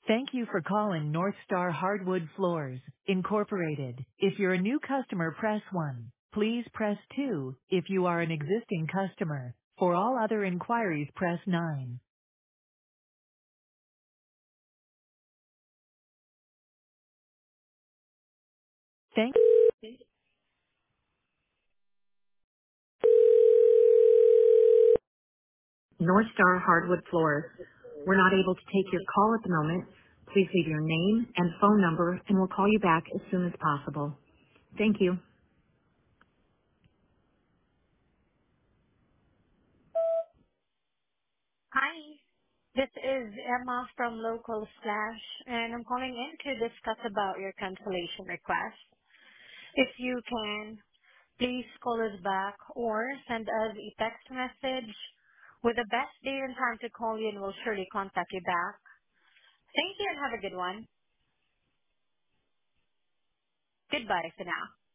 Thank you for calling North Star Hardwood Floors, Incorporated. If you're a new customer, press 1. Please press 2 if you are an existing customer. For all other inquiries, press 9. Thank North Star Hardwood Floors. We're not able to take your call at the moment. Please leave your name and phone number and we'll call you back as soon as possible. Thank you. Hi, this is Emma from Local Slash, and I'm calling in to discuss about your cancellation request. If you can, please call us back or send us a text message with the best day and time to call you, and we'll surely contact you back. Thank you and have a good one. Goodbye for now.